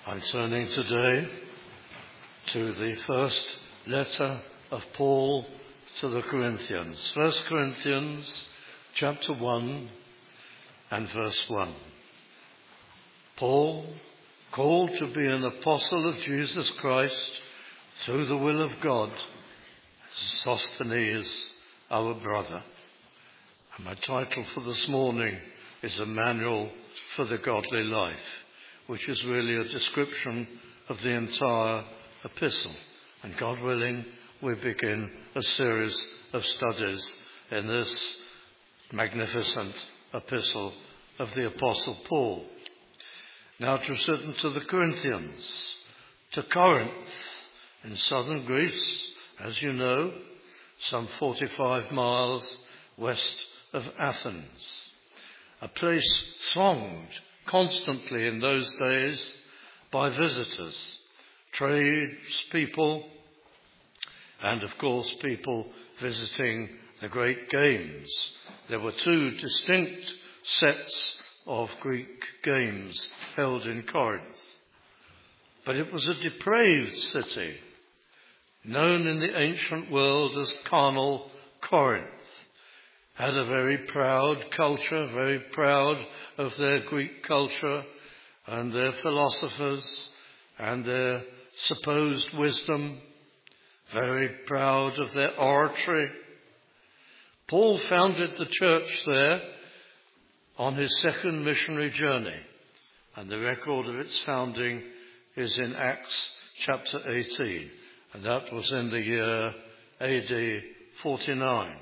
I'm turning today to the first letter of Paul to the Corinthians. 1 Corinthians chapter 1 and verse 1. Paul, called to be an apostle of Jesus Christ through the will of God, Sosthenes, our brother. And my title for this morning is A Manual for the Godly Life, which is really a description of the entire epistle. And God willing, we begin a series of studies in this magnificent epistle of the Apostle Paul. Now to written to the Corinthians, to Corinth in southern Greece, as you know, some 45 miles west of Athens, a place thronged constantly in those days by visitors, tradespeople, and of course people visiting the great games. There were two distinct sets of Greek games held in Corinth. But it was a depraved city, known in the ancient world as carnal Corinth. Had a very proud culture, very proud of their Greek culture and their philosophers and their supposed wisdom, very proud of their oratory. Paul founded the church there on his second missionary journey, and the record of its founding is in Acts chapter 18, and that was in the year AD 49.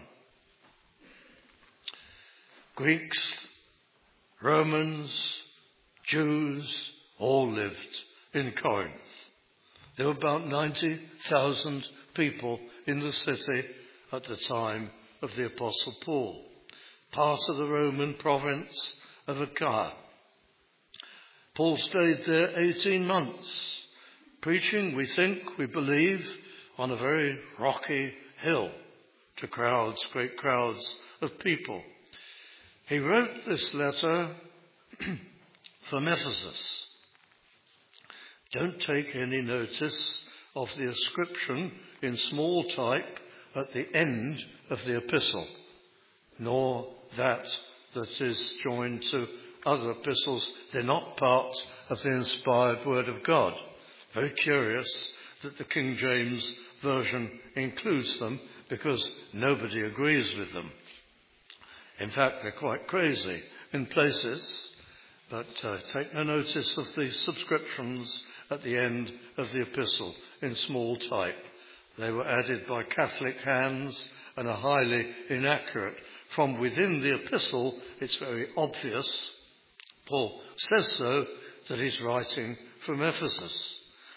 Greeks, Romans, Jews, all lived in Corinth. There were about 90,000 people in the city at the time of the Apostle Paul, part of the Roman province of Achaia. Paul stayed there 18 months, preaching, we believe, on a very rocky hill to crowds, great crowds of people. He wrote this letter from Ephesus. Don't take any notice of the inscription in small type at the end of the epistle, nor that is joined to other epistles. They're not part of the inspired word of God. Very curious that the King James Version includes them, because nobody agrees with them. In fact, they're quite crazy in places, but take no notice of the subscriptions at the end of the epistle in small type. They were added by Catholic hands and are highly inaccurate. From within the epistle, it's very obvious. Paul says so, that he's writing from Ephesus.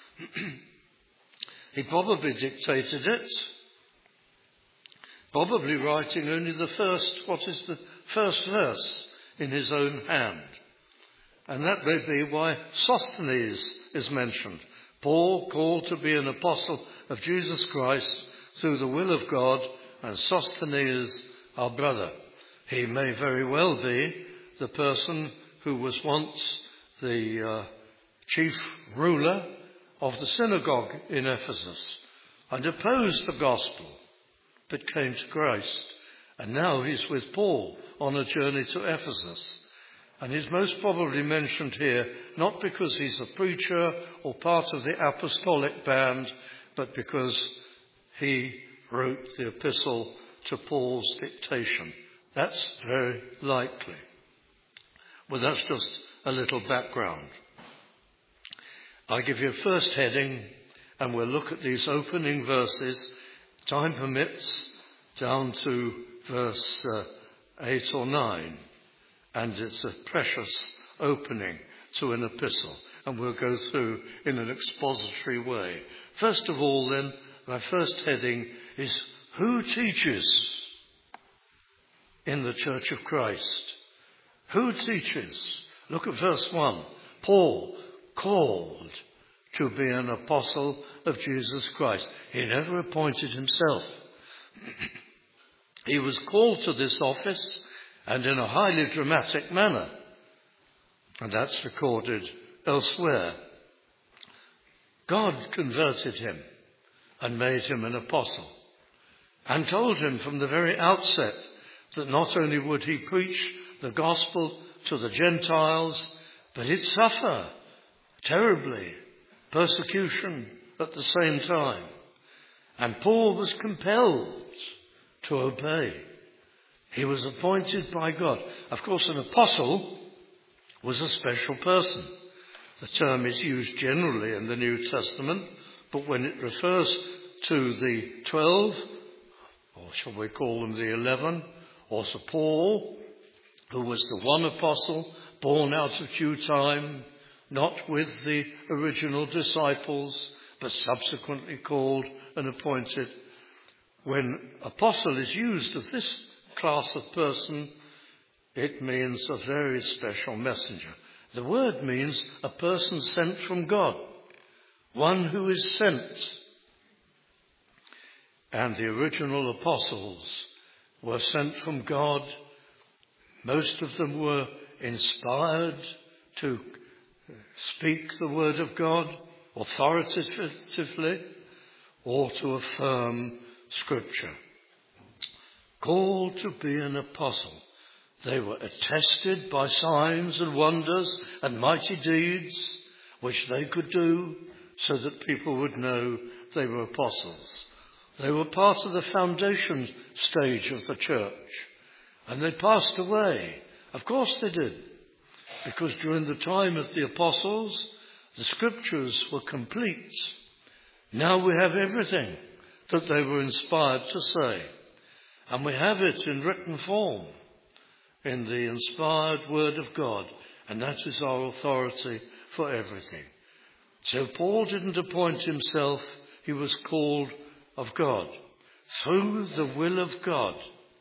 He probably dictated it, probably writing only the first verse in his own hand. And that may be why Sosthenes is mentioned. Paul, called to be an apostle of Jesus Christ through the will of God, and Sosthenes, our brother. He may very well be the person who was once the chief ruler of the synagogue in Ephesus and opposed the gospel, but came to Christ. And now he's with Paul on a journey to Ephesus. And he's most probably mentioned here, not because he's a preacher or part of the apostolic band, but because he wrote the epistle to Paul's dictation. That's very likely. Well, that's just a little background. I'll give you a first heading, and we'll look at these opening verses, time permits, down to verse 8 or 9. And it's a precious opening to an epistle, and we'll go through in an expository way. First of all, then, my first heading is who teaches in the Church of Christ? Who teaches? Look at verse 1. Paul, called to be an apostle of Jesus Christ. He never appointed himself. He was called to this office, and in a highly dramatic manner. And that's recorded elsewhere. God converted him and made him an apostle, and told him from the very outset that not only would he preach the gospel to the Gentiles, but he'd suffer terribly persecution at the same time. And Paul was compelled to obey. He was appointed by God. Of course, an apostle was a special person. The term is used generally in the New Testament, but when it refers to the 12, or shall we call them the 11, or to Paul, who was the one apostle born out of due time, not with the original disciples, but subsequently called and appointed. When apostle is used of this class of person, it means a very special messenger. The word means a person sent from God, one who is sent. And the original apostles were sent from God. Most of them were inspired to speak the word of God authoritatively or to affirm Scripture. Called to be an apostle. They were attested by signs and wonders and mighty deeds which they could do so that people would know they were apostles. They were part of the foundation stage of the church, and they passed away. Of course they did, because during the time of the apostles, the Scriptures were complete. Now we have everything that they were inspired to say, and we have it in written form in the inspired Word of God, and that is our authority for everything. So Paul didn't appoint himself, he was called of God, through the will of God.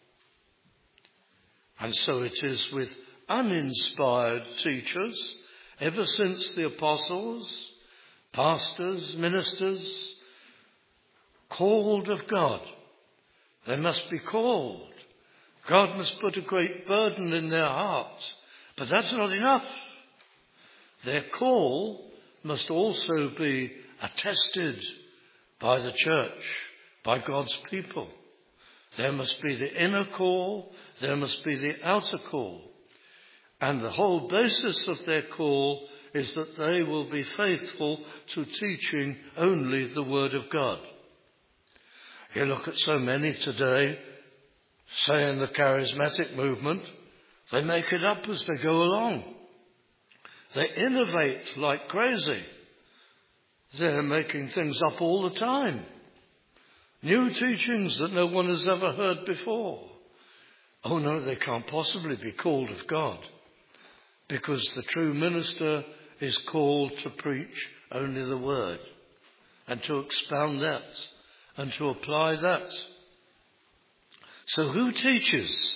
And so it is with uninspired teachers, ever since the apostles, pastors, ministers, called of God. They must be called. God must put a great burden in their hearts. But that's not enough. Their call must also be attested by the church, by God's people. There must be the inner call, there must be the outer call. And the whole basis of their call is that they will be faithful to teaching only the Word of God. You look at so many today, say in the charismatic movement, they make it up as they go along. They innovate like crazy. They're making things up all the time. New teachings that no one has ever heard before. Oh no, they can't possibly be called of God, because the true minister is called to preach only the Word and to expound that and to apply that. So who teaches?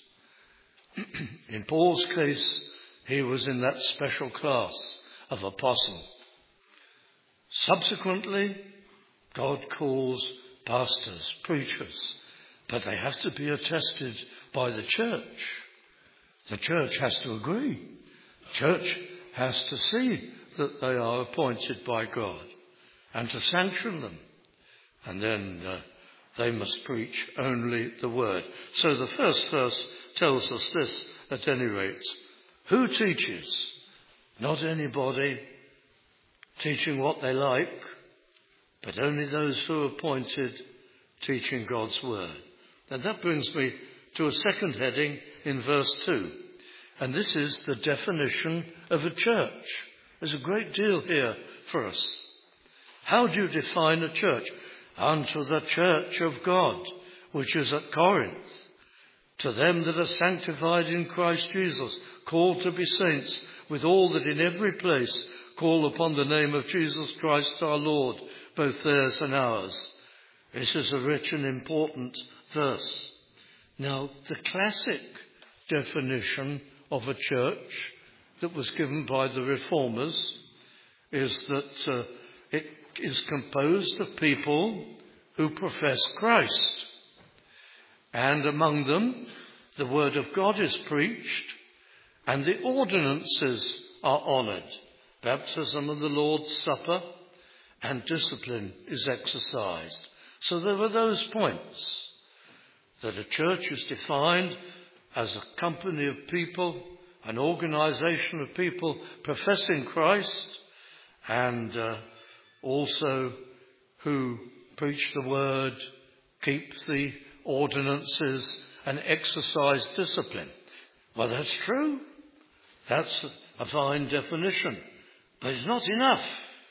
In Paul's case, he was in that special class of apostle. Subsequently, God calls pastors, preachers, but they have to be attested by the church. The church has to agree. The church has to see that they are appointed by God and to sanction them. And then they must preach only the Word. So the first verse tells us this at any rate. Who teaches? Not anybody teaching what they like, but only those who are appointed teaching God's Word. And that brings me to a second heading in verse 2. And this is the definition of a church. There's a great deal here for us. How do you define a church? Unto the church of God, which is at Corinth, to them that are sanctified in Christ Jesus, called to be saints, with all that in every place call upon the name of Jesus Christ our Lord, both theirs and ours. This is a rich and important verse. Now, the classic definition of a church that was given by the Reformers is that it is composed of people who profess Christ. And among them, the Word of God is preached and the ordinances are honoured. Baptism and the Lord's Supper and discipline is exercised. So there were those points, that a church is defined as a company of people, an organization of people professing Christ, and also who preach the word, keep the ordinances, and exercise discipline. Well, that's true. That's a fine definition. But it's not enough.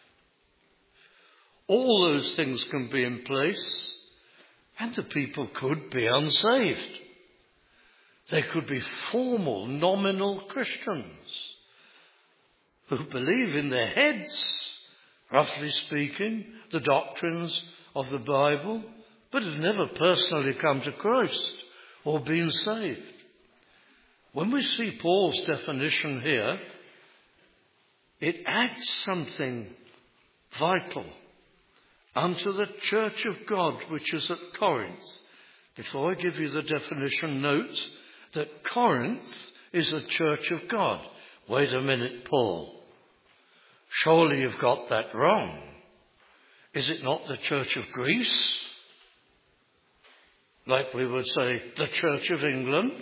All those things can be in place, and the people could be unsaved. They could be formal, nominal Christians who believe in their heads, roughly speaking, the doctrines of the Bible, but have never personally come to Christ or been saved. When we see Paul's definition here, it adds something vital unto the church of God which is at Corinth. Before I give you the definition, note that Corinth is a church of God. Wait a minute, Paul. Surely you've got that wrong. Is it not the church of Greece? Like we would say, the Church of England?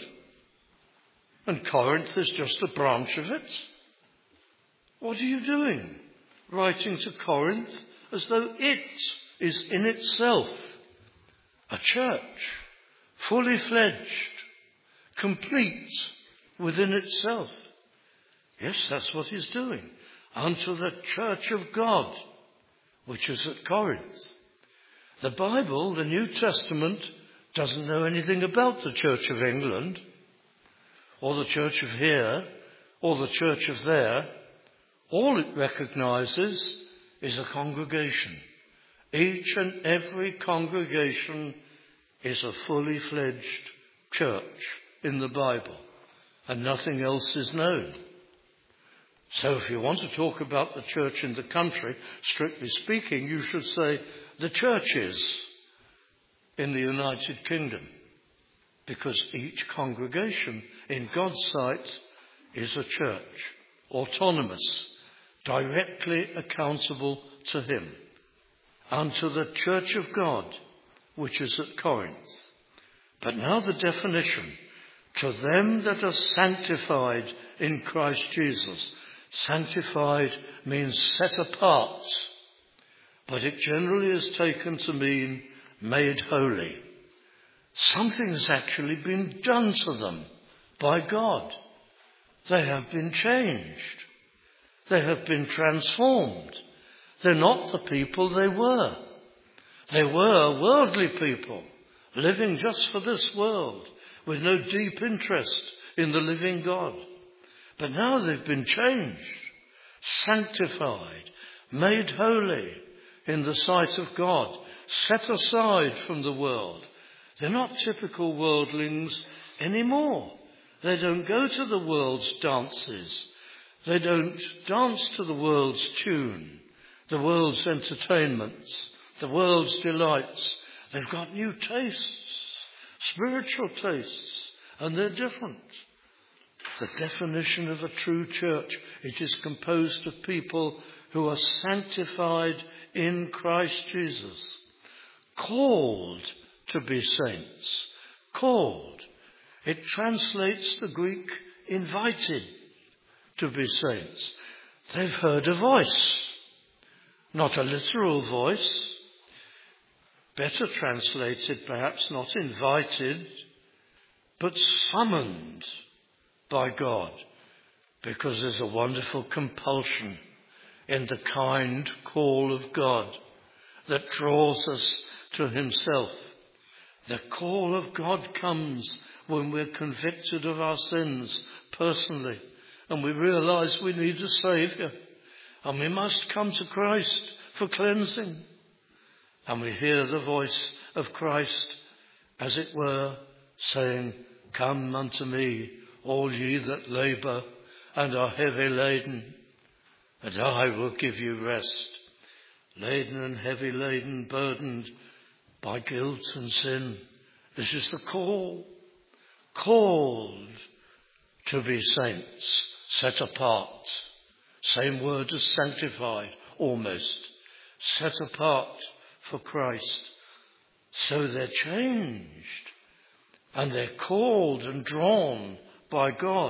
And Corinth is just a branch of it? What are you doing, writing to Corinth as though it is in itself a church, fully fledged, complete within itself? Yes, that's what he's doing. Unto the church of God, which is at Corinth. The Bible, the New Testament, doesn't know anything about the Church of England, or the church of here, or the church of there. All it recognizes is a congregation. Each and every congregation is a fully fledged church in the Bible, and nothing else is known. So if you want to talk about the church in the country, strictly speaking, you should say the churches in the United Kingdom, because each congregation in God's sight is a church, autonomous, directly accountable to him, unto the church of God, which is at Corinth. But now the definition, to them that are sanctified in Christ Jesus. Sanctified means set apart, but it generally is taken to mean made holy. Something has actually been done to them by God. They have been changed. They have been transformed. They're not the people they were. They were worldly people, living just for this world, with no deep interest in the living God. But now they've been changed, sanctified, made holy in the sight of God, set aside from the world. They're not typical worldlings anymore. They don't go to the world's dances. They don't dance to the world's tune, the world's entertainments, the world's delights. They've got new tastes, spiritual tastes, and they're different. The definition of a true church, it is composed of people who are sanctified in Christ Jesus, called to be saints. Called. It translates the Greek invited to be saints. They've heard a voice, not a literal voice. Better translated, perhaps not invited, but summoned by God, because there's a wonderful compulsion in the kind call of God that draws us to himself. The call of God comes when we're convicted of our sins personally, and we realize we need a Saviour, and we must come to Christ for cleansing. And we hear the voice of Christ, as it were, saying, "Come unto me, all ye that labour and are heavy laden, and I will give you rest." Laden and heavy laden, burdened by guilt and sin. This is the call. Called to be saints, set apart. Same word as sanctified, almost. set apart for Christ. So they're changed, and they're called and drawn by God,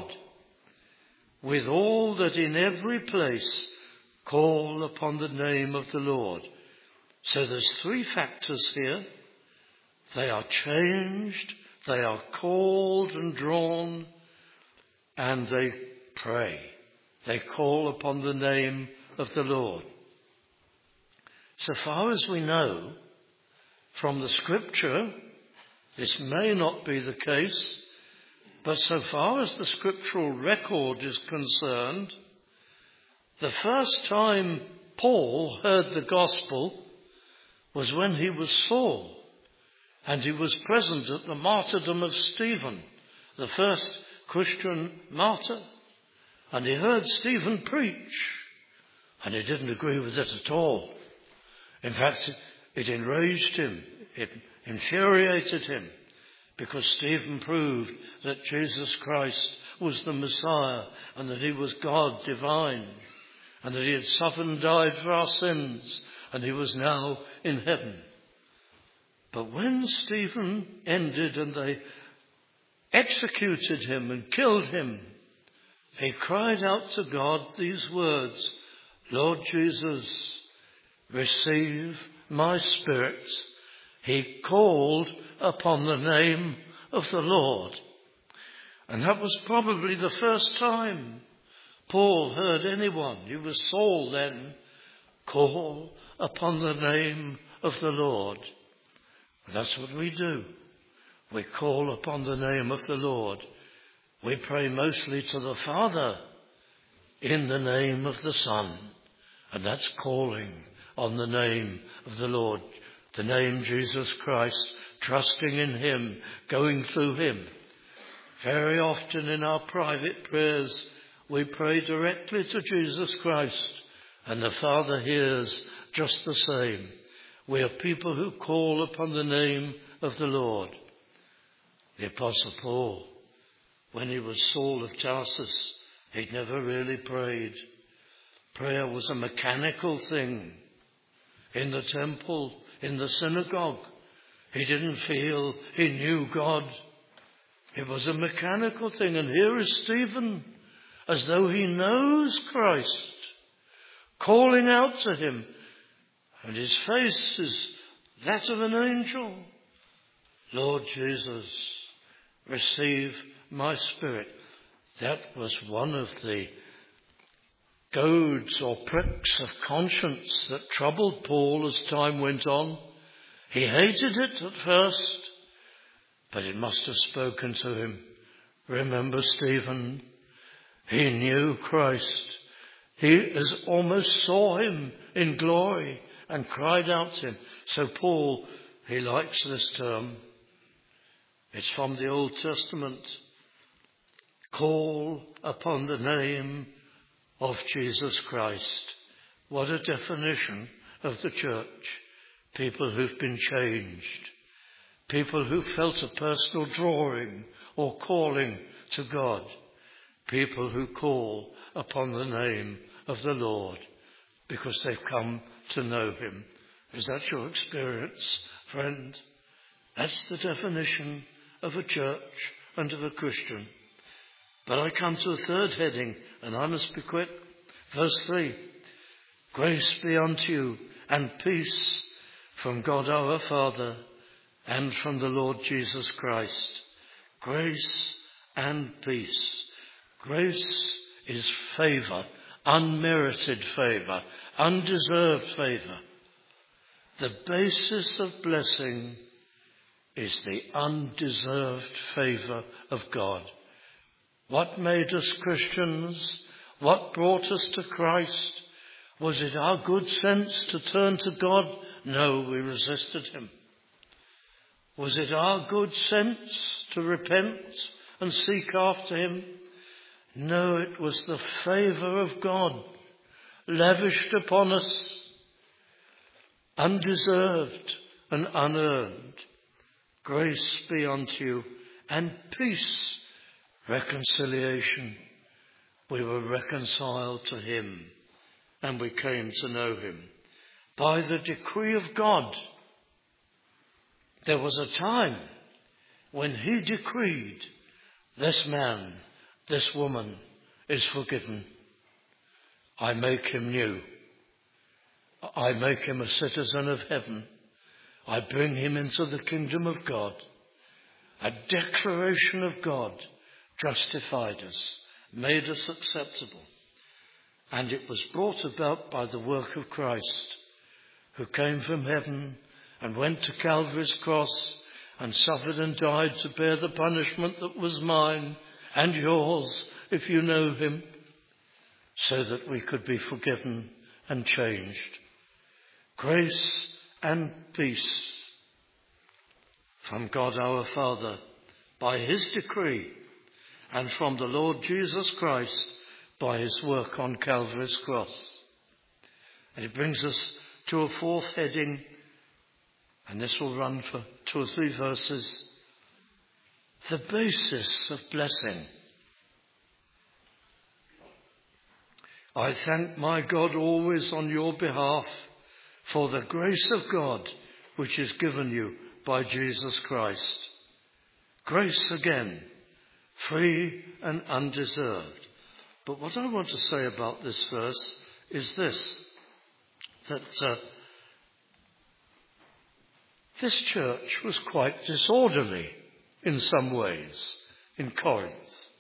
with all that in every place call upon the name of the Lord. So there's three factors here. They are changed, they are called and drawn, and they pray. They call upon the name of the Lord. So far as we know from the Scripture, this may not be the case, but so far as the scriptural record is concerned, the first time Paul heard the gospel was when he was Saul, and he was present at the martyrdom of Stephen, the first Christian martyr. And he heard Stephen preach, and he didn't agree with it at all. In fact, it enraged him, it infuriated him, because Stephen proved that Jesus Christ was the Messiah, and that he was God divine, and that he had suffered and died for our sins, and he was now in heaven. But when Stephen ended and they executed him and killed him, he cried out to God these words, "Lord Jesus, receive my spirit." He called upon the name of the Lord. And that was probably the first time Paul heard anyone, he was Saul then, call upon the name of the Lord. That's what we do. We call upon the name of the Lord. We pray mostly to the Father in the name of the Son. And that's calling on the name of the Lord, the name Jesus Christ, trusting in him, going through him. Very often in our private prayers, we pray directly to Jesus Christ, and the Father hears just the same. We are people who call upon the name of the Lord. The Apostle Paul, when he was Saul of Tarsus, he'd never really prayed. Prayer was a mechanical thing. In the temple, in the synagogue, he didn't feel he knew God. It was a mechanical thing. And here is Stephen, as though he knows Christ, calling out to him. And his face is that of an angel. "Lord Jesus, receive my spirit." That was one of the goads or pricks of conscience that troubled Paul as time went on. He hated it at first, but it must have spoken to him. Remember Stephen, he knew Christ. He almost saw him in glory and cried out to him. So Paul, he likes this term. It's from the Old Testament. Call upon the name of Jesus Christ. What a definition of the church. People who've been changed. People who felt a personal drawing or calling to God. People who call upon the name of the Lord because they've come to know him. Is that your experience, friend? That's the definition of a church and of a Christian. But I come to a third heading, and I must be quick. Verse 3. Grace be unto you and peace from God our Father and from the Lord Jesus Christ. Grace and peace. Grace is favour, unmerited favour, undeserved favour. The basis of blessing is the undeserved favour of God. What made us Christians? What brought us to Christ? Was it our good sense to turn to God? No, we resisted him. Was it our good sense to repent and seek after him? No, it was the favour of God lavished upon us, undeserved and unearned. Grace be unto you and peace, reconciliation. We were reconciled to him and we came to know him. by the decree of God. There was a time when he decreed, this man, this woman is forgiven. I make him new. I make him a citizen of heaven. I bring him into the kingdom of God. A declaration of God justified us, made us acceptable. And it was brought about by the work of Christ, who came from heaven and went to Calvary's cross and suffered and died to bear the punishment that was mine and yours, if you know him, so that we could be forgiven and changed. Grace and peace from God our Father by his decree, and from the Lord Jesus Christ by his work on Calvary's cross. And it brings us to a fourth heading, and this will run for 2 or 3 verses. The basis of blessing. I thank my God always on your behalf for the grace of God which is given you by Jesus Christ. Grace again, free and undeserved. But what I want to say about this verse is this, that this church was quite disorderly in some ways in Corinth.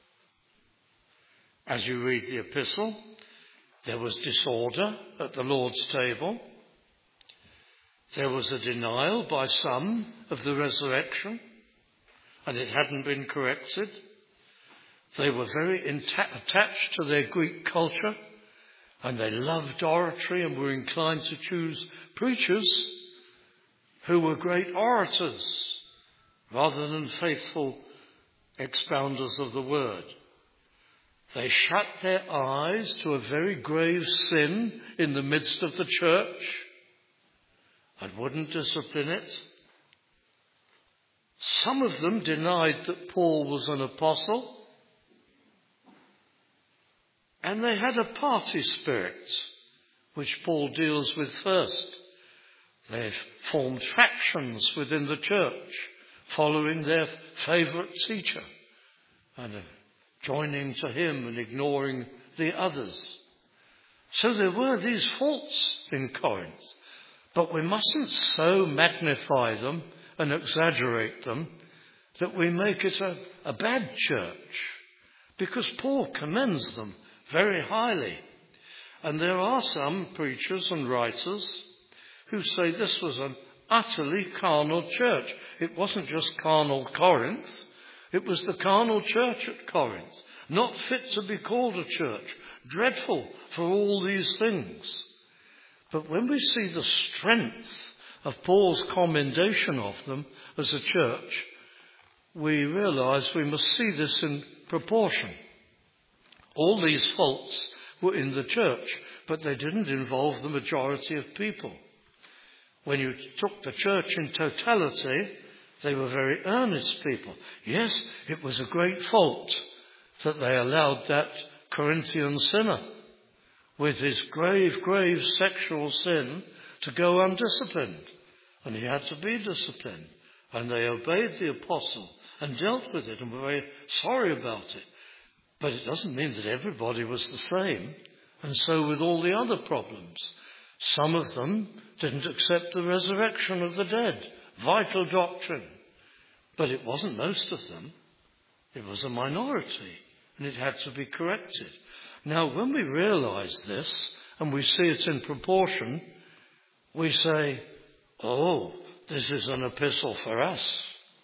As you read the epistle, there was disorder at the Lord's table. There was a denial by some of the resurrection, and it hadn't been corrected. They were very attached to their Greek culture, and they loved oratory and were inclined to choose preachers who were great orators rather than faithful expounders of the word. They shut their eyes to a very grave sin in the midst of the church and wouldn't discipline it. Some of them denied that Paul was an apostle, and they had a party spirit, which Paul deals with first. They formed factions within the church, following their favourite teacher, and joining to him and ignoring the others. So there were these faults in Corinth, but we mustn't so magnify them and exaggerate them that we make it a bad church, because Paul commends them very highly. And there are some preachers and writers who say this was an utterly carnal church. It wasn't just carnal Corinth, it was the carnal church at Corinth, not fit to be called a church, dreadful for all these things. But when we see the strength of Paul's commendation of them as a church, we realise we must see this in proportion. All these faults were in the church, but they didn't involve the majority of people. When you took the church in totality, they were very earnest people. Yes, it was a great fault that they allowed that Corinthian sinner with his grave, grave sexual sin to go undisciplined. And he had to be disciplined. And they obeyed the apostle and dealt with it and were very sorry about it. But it doesn't mean that everybody was the same. And so with all the other problems, some of them didn't accept the resurrection of the dead. Vital doctrine. But it wasn't most of them. It was a minority. And it had to be corrected. Now, when we realise this, and we see it in proportion, we say, oh, this is an epistle for us.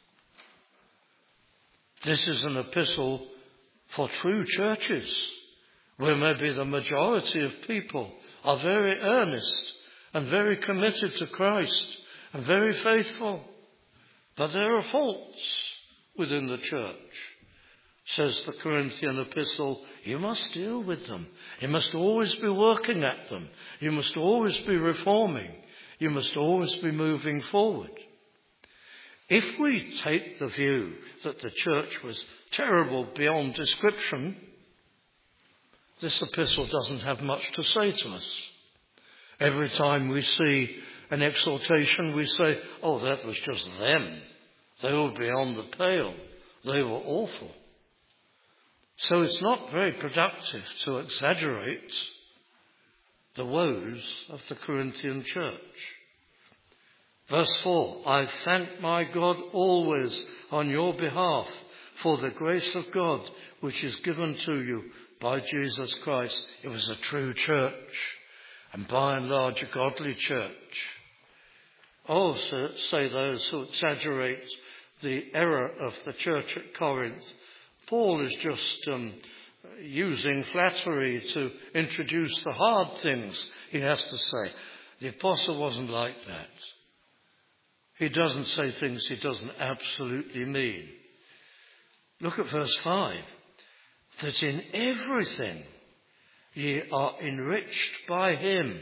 This is an epistle for true churches, where maybe the majority of people are very earnest and very committed to Christ and very faithful. But there are faults within the church. Says the Corinthian epistle, you must deal with them. You must always be working at them. You must always be reforming. You must always be moving forward. If we take the view that the church was terrible beyond description, this epistle doesn't have much to say to us. Every time we see an exhortation, we say, oh, that was just them. They were beyond the pale. They were awful. So it's not very productive to exaggerate the woes of the Corinthian church. Verse 4, I thank my God always on your behalf for the grace of God which is given to you by Jesus Christ. It was a true church, and by and large a godly church. Also, say those who exaggerate the error of the church at Corinth, Paul is just using flattery to introduce the hard things he has to say. The apostle wasn't like that. He doesn't say things he doesn't absolutely mean. Look at verse 5. That in everything ye are enriched by him.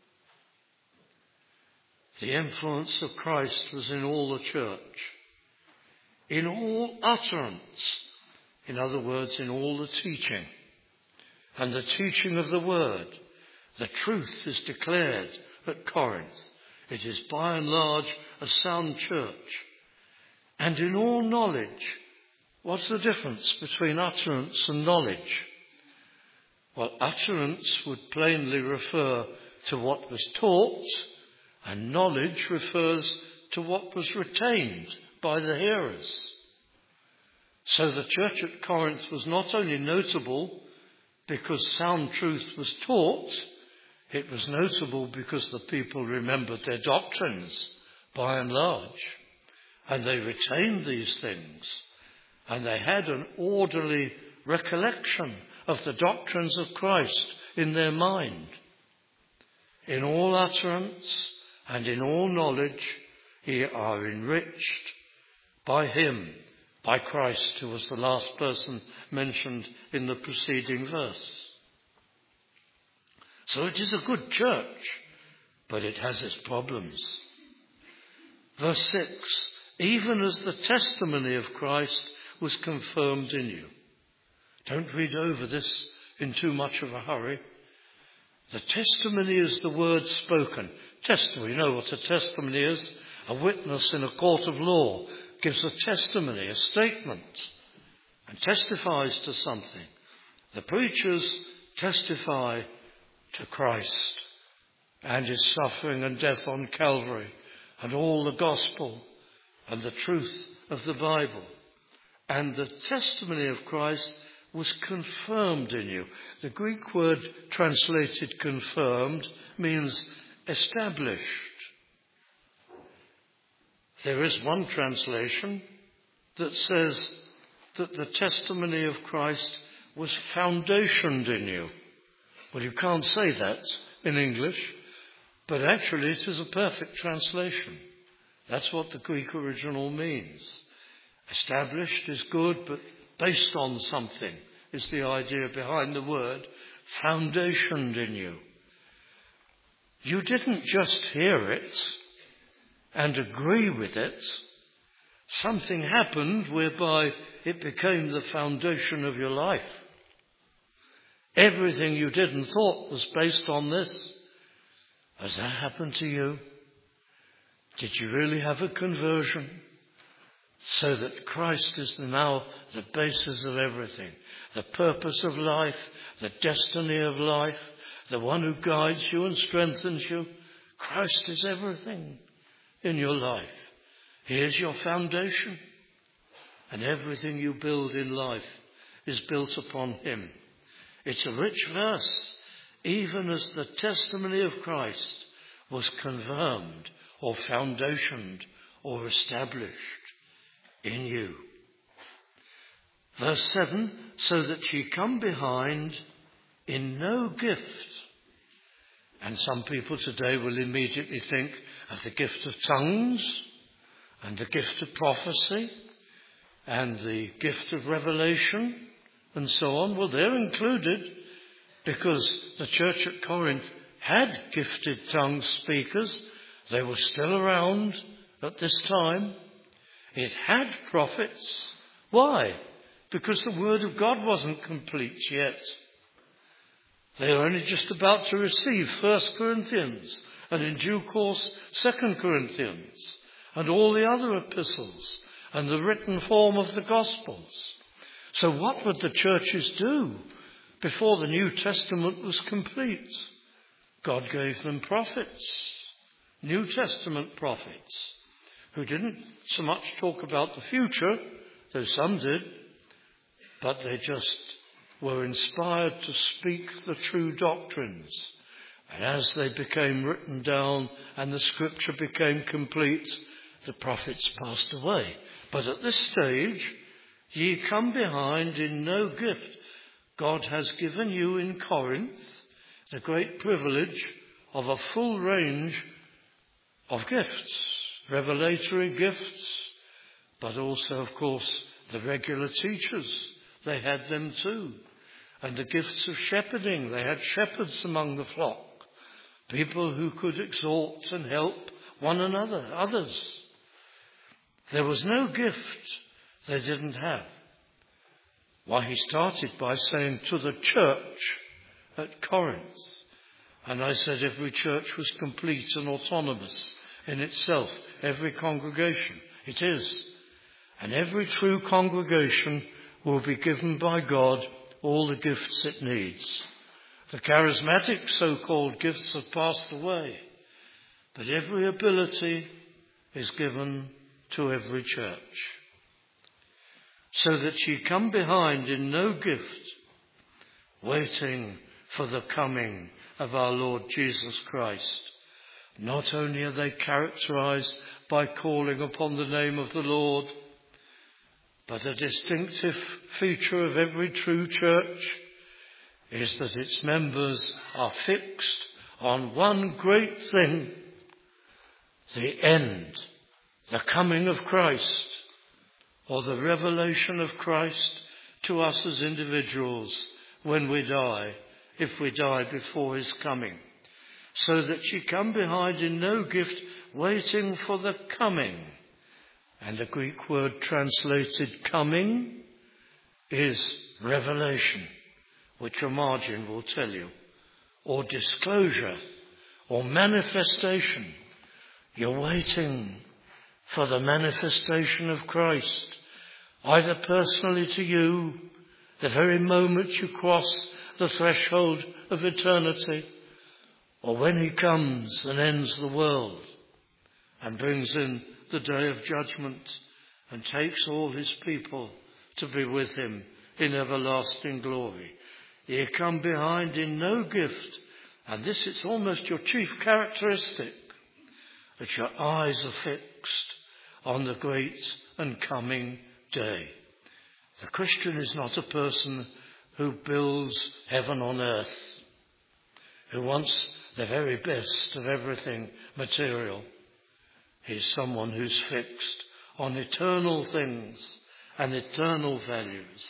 The influence of Christ was in all the church. In all utterance. In other words, in all the teaching. And the teaching of the word. The truth is declared at Corinth. It is by and large a sound church. And in all knowledge. What's the difference between utterance and knowledge? Well, utterance would plainly refer to what was taught, and knowledge refers to what was retained by the hearers. So the church at Corinth was not only notable because sound truth was taught, it was notable because the people remembered their doctrines by and large, and they retained these things, and they had an orderly recollection of the doctrines of Christ in their mind. In all utterance and in all knowledge ye are enriched by him, by Christ, who was the last person mentioned in the preceding verse. So it is a good church, but it has its problems. Verse 6, even as the testimony of Christ was confirmed in you. Don't read over this in too much of a hurry. The testimony is the word spoken. Testimony, you know what a testimony is? A witness in a court of law gives a testimony, a statement, and testifies to something. The preachers testify to Christ and his suffering and death on Calvary and all the gospel and the truth of the Bible. And the testimony of Christ was confirmed in you. The Greek word translated confirmed means established. There is one translation that says that the testimony of Christ was foundationed in you. Well, you can't say that in English, but actually it is a perfect translation. That's what the Greek original means. Established is good, but based on something is the idea behind the word. Foundationed in you. You didn't just hear it and agree with it. Something happened whereby it became the foundation of your life. Everything you did and thought was based on this. Has that happened to you? Did you really have a conversion? So that Christ is now the basis of everything. The purpose of life, the destiny of life, the one who guides you and strengthens you. Christ is everything in your life. He is your foundation. And everything you build in life is built upon him. It's a rich verse. Even as the testimony of Christ was confirmed or foundationed or established in you. Verse 7, so that ye come behind in no gift. And some people today will immediately think of the gift of tongues and the gift of prophecy and the gift of revelation and so on. Well, they're included because the church at Corinth had gifted tongue speakers. They were still around at this time. It had prophets. Why? Because the word of God wasn't complete yet. They are only just about to receive 1 Corinthians and in due course 2 Corinthians and all the other epistles and the written form of the Gospels. So what would the churches do before the New Testament was complete? God gave them prophets, New Testament prophets, who didn't so much talk about the future, though some did, but they just were inspired to speak the true doctrines. And as they became written down and the scripture became complete, the prophets passed away. But at this stage, ye come behind in no gift. God has given you in Corinth the great privilege of a full range of gifts, revelatory gifts, but also, of course, the regular teachers. They had them too. And the gifts of shepherding. They had shepherds among the flock, people who could exhort and help one another, others. There was no gift they didn't have. Why, he started by saying to the church at Corinth. And I said every church was complete and autonomous in itself, every congregation. It is. And every true congregation will be given by God all the gifts it needs. The charismatic so-called gifts have passed away, but every ability is given to every church. So that ye come behind in no gift, waiting for the coming of our Lord Jesus Christ. Not only are they characterized by calling upon the name of the Lord, but a distinctive feature of every true church is that its members are fixed on one great thing: the end, the coming of Christ, or the revelation of Christ to us as individuals when we die, if we die before his coming. So that ye come behind in no gift, waiting for the coming. And the Greek word translated coming is revelation, which a margin will tell you, or disclosure, or manifestation. You're waiting for the manifestation of Christ, either personally to you, the very moment you cross the threshold of eternity, or when he comes and ends the world and brings in the day of judgment and takes all his people to be with him in everlasting glory. Ye come behind in no gift, and this is almost your chief characteristic, that your eyes are fixed on the great and coming day. The Christian is not a person who builds heaven on earth, who wants the very best of everything material. He's someone who's fixed on eternal things and eternal values.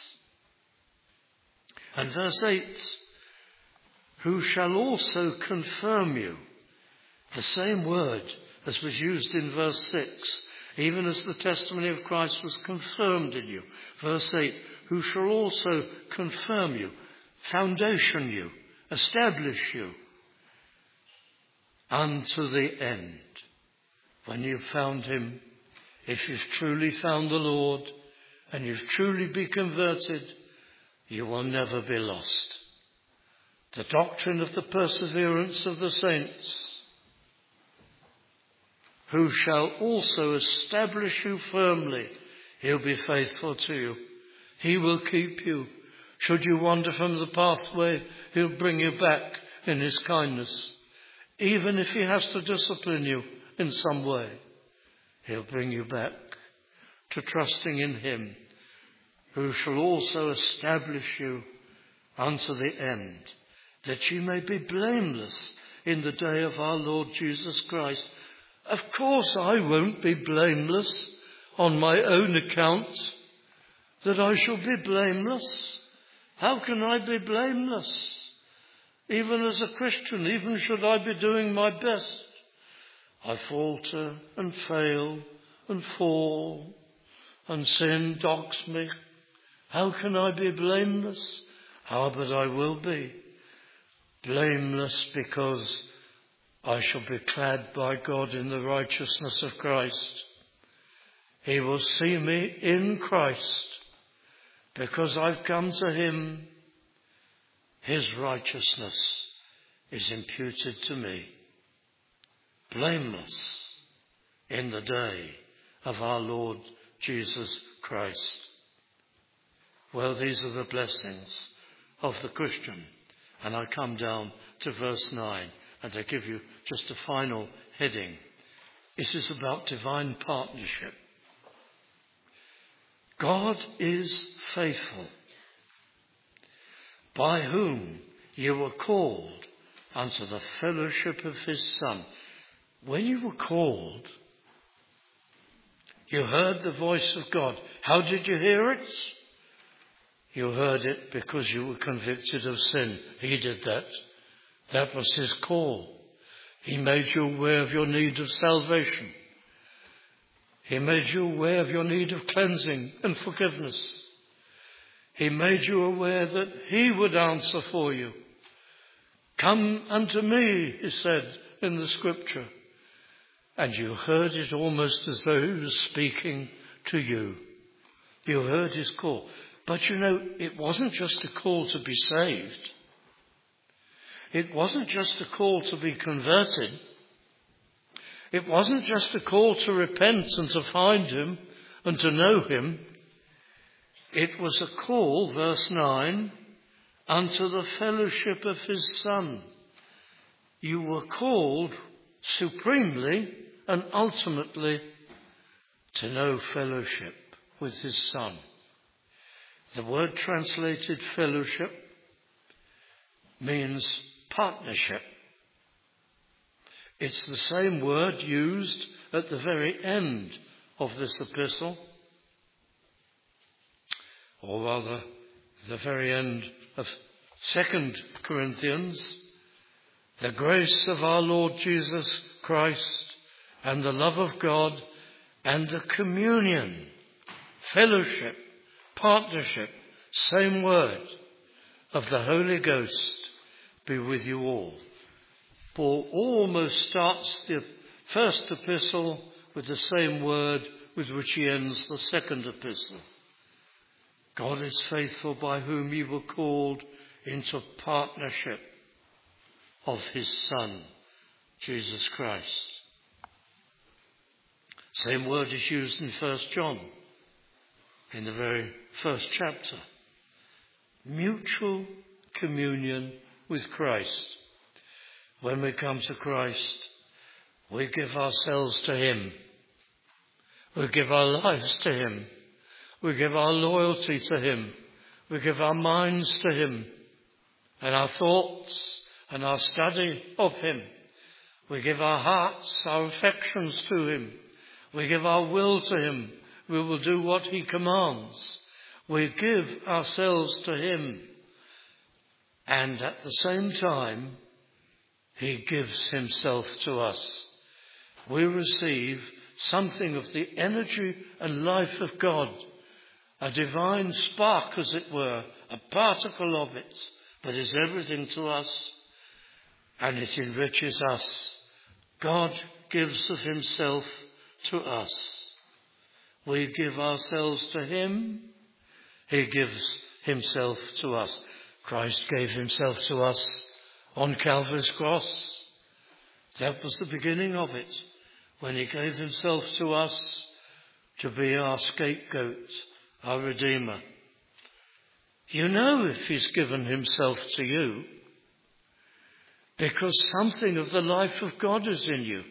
And verse 8, who shall also confirm you. The same word as was used in verse 6, even as the testimony of Christ was confirmed in you. Verse 8, who shall also confirm you, foundation you, establish you unto the end. When you've found him, if you've truly found the Lord and you've truly been converted, you will never be lost. The doctrine of the perseverance of the saints, who shall also establish you firmly. He'll be faithful to you. He will keep you. Should you wander from the pathway, he'll bring you back in his kindness. Even if he has to discipline you in some way, he'll bring you back to trusting in him, who shall also establish you unto the end, that ye may be blameless in the day of our Lord Jesus Christ. Of course I won't be blameless on my own account, that I shall be blameless. How can I be blameless? Even as a Christian, even should I be doing my best, I falter and fail and fall, and sin dogs me. How can I be blameless? How but I will be. blameless because I shall be clad by God in the righteousness of Christ. He will see me in Christ because I've come to him. His righteousness is imputed to me. Blameless in the day of our Lord Jesus Christ. Well, these are the blessings of the Christian. And I come down to verse 9 and I give you just a final heading. It is about divine partnership. God is faithful, by whom you were called unto the fellowship of his Son. When you were called, you heard the voice of God. How did you hear it? You heard it because you were convicted of sin. He did that. That was his call. He made you aware of your need of salvation. He made you aware of your need of cleansing and forgiveness. He made you aware that he would answer for you. Come unto me, he said in the scripture. And you heard it almost as though he was speaking to you. You heard his call. But you know, it wasn't just a call to be saved. It wasn't just a call to be converted. It wasn't just a call to repent and to find him and to know him. It was a call, verse 9, unto the fellowship of his Son. You were called supremely and ultimately to know fellowship with his Son. The word translated fellowship means partnership. It's the same word used at the very end of this epistle, or rather the very end of 2 Corinthians. The grace of our Lord Jesus Christ and the love of God and the communion, fellowship, partnership, same word, of the Holy Ghost be with you all. Paul almost starts the first epistle with the same word with which he ends the second epistle. God is faithful, by whom you were called into partnership of his Son, Jesus Christ. Same word is used in 1 John, in the very first chapter. Mutual communion with Christ. When we come to Christ, we give ourselves to him. We give our lives to him. We give our loyalty to him. We give our minds to him and our thoughts and our study of him. We give our hearts, our affections to him. We give our will to him. We will do what he commands. We give ourselves to him. And at the same time, he gives himself to us. We receive something of the energy and life of God, a divine spark, as it were, a particle of it, but is everything to us, and it enriches us. God gives of himself to us. We give ourselves to him. He gives himself to us. Christ gave himself to us on Calvary's cross. That was the beginning of it, when he gave himself to us to be our scapegoat, our Redeemer. You know if he's given himself to you, because something of the life of God is in you.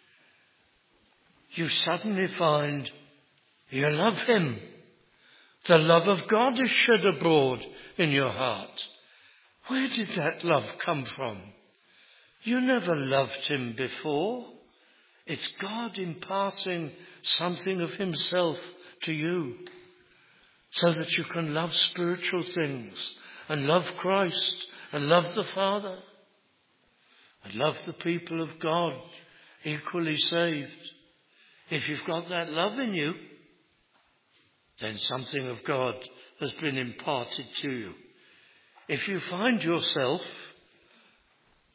You suddenly find you love him. The love of God is shed abroad in your heart. Where did that love come from? You never loved him before. It's God imparting something of himself to you so that you can love spiritual things and love Christ and love the Father and love the people of God equally saved. If you've got that love in you, then something of God has been imparted to you. If you find yourself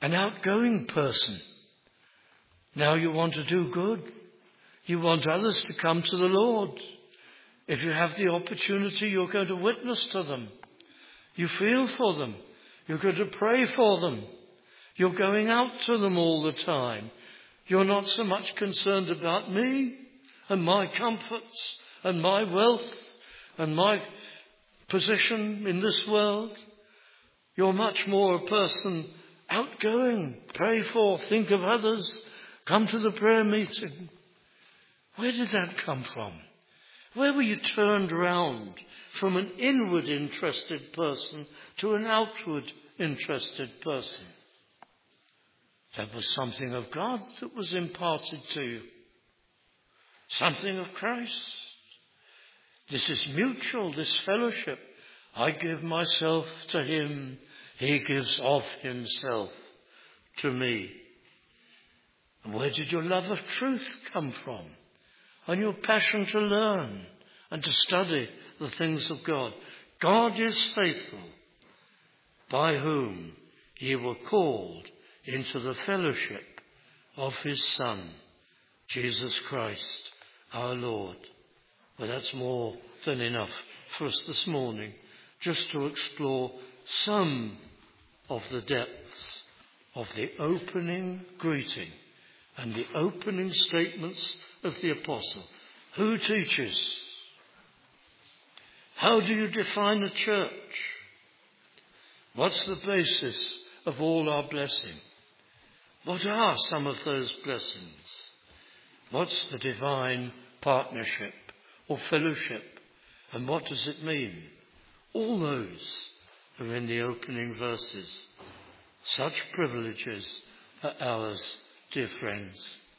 an outgoing person. Now you want to do good. You want others to come to the Lord. If you have the opportunity, you're going to witness to them. You feel for them. You're going to pray for them. You're going out to them all the time. You're not so much concerned about me and my comforts and my wealth and my position in this world. You're much more a person outgoing. Pray for, think of others. Come to the prayer meeting. Where did that come from? Where were you turned round from an inward interested person to an outward interested person? That was something of God that was imparted to you. Something of Christ. This is mutual, this fellowship. I give myself to him. He gives of himself to me. And where did your love of truth come from? And your passion to learn and to study the things of God. God is faithful, by whom ye were called into the fellowship of his Son, Jesus Christ, our Lord. Well, that's more than enough for us this morning, just to explore some of the depths of the opening greeting and the opening statements of the apostle. Who teaches? How do you define the church? What's the basis of all our blessing? What are some of those blessings? What's the divine partnership or fellowship? And what does it mean? All those are in the opening verses. Such privileges are ours, dear friends.